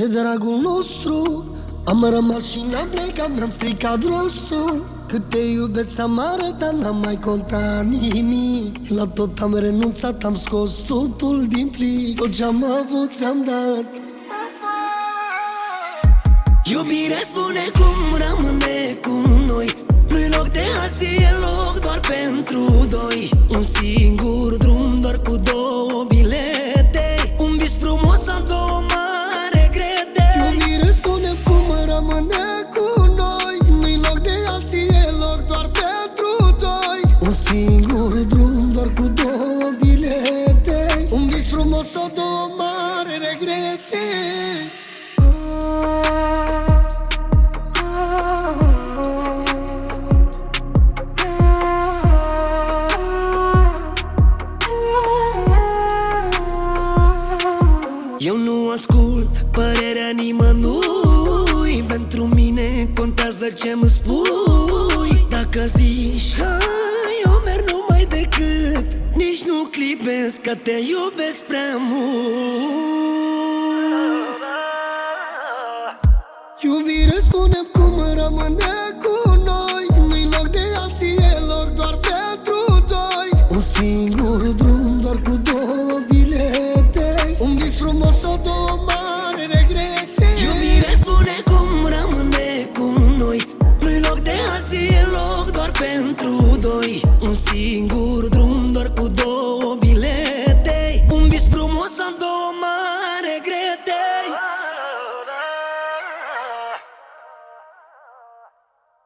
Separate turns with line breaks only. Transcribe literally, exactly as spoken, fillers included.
dragul nostru am rămas și n-am plecat, mi-am stricat rostul. Cât te iubeți am arătat, n-am mai contat nimic. La tot am renunțat, am scos totul din plic. Tot ce-am avut ți-am dat.
Iubire, spune cum rămâne cu noi. Nu-i loc de alții, e loc doar pentru doi. Un singur drum, doar cu două bilete. Un vis frumos sau două mari regrete.
Iubire, spune cum rămâne cu noi. Nu-i loc de alții, e loc doar pentru doi. Un singur drum, doar cu două bilete. Un vis frumos sau două mari regrete.
Eu nu ascult părerea nimănui. Pentru mine contează ce-mi spui. Dacă zici hai, eu merg numai decât. Nici nu clipesc că te iubesc prea mult.
Iubire, spune cum rămâne